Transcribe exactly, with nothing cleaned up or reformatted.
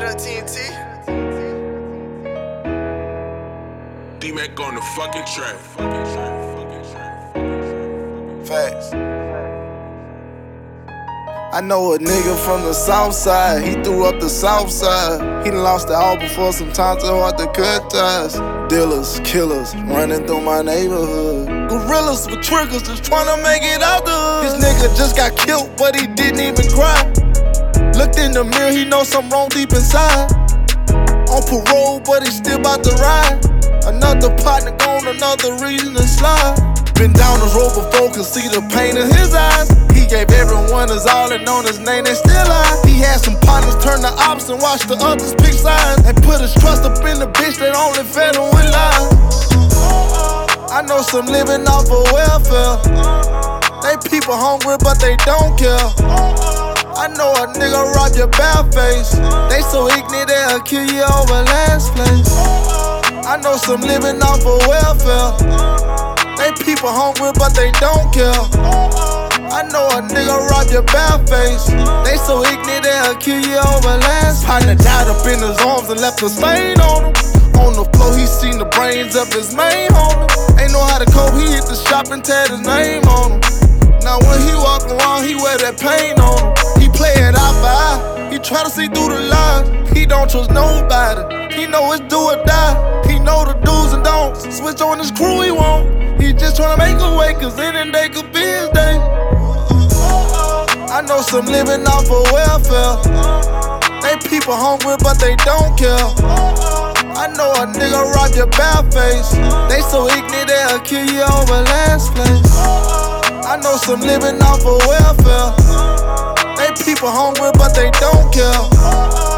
up, T N T? D-Mac on the fucking track. Facts. I know a nigga from the south side, he threw up the south side. He done lost it all before, sometimes it's hard to cut ties. Dealers, killers, running through my neighborhood. Gorillas with triggers, just tryna make it out the hood. This nigga just got killed, but he didn't even cry. Looked in the mirror, he knows something wrong deep inside. On parole, but he still about to ride. Another partner gone, another reason to slide. Been down this road before, could see the pain in his eyes. He gave everyone his all and on his name, they still lie. He had some partners turn the ops and watch the others pick sides. And put his trust up in the bitch that only fed him with lies. I know some living off of welfare. They people hungry but they don't care. I know a nigga rob your bare face. They so ignorant they'll kill you over last place. I know some living off of welfare. They people hungry but they don't care. I know a nigga rob your bare face. They so ignorant they'll kill you over last. Partner died up in his arms and left a stain on him. On the floor he seen the brains of his main homie. Ain't know how to cope, he hit the shop and tatted his name on him. Now when he walk around he wear that pain on him. He play it eye for eye, he try to see through the lies. He don't trust nobody, he know it's do or die. He know the do's and don'ts, switch on his crew he won't. He just tryna make a way, cause any day could be his day. I know some living off of welfare. They people hungry but they don't care. I know a nigga rob your bare face. They so ignorant they'll kill you over last place. I know some living off of welfare. They people hungry but they don't care.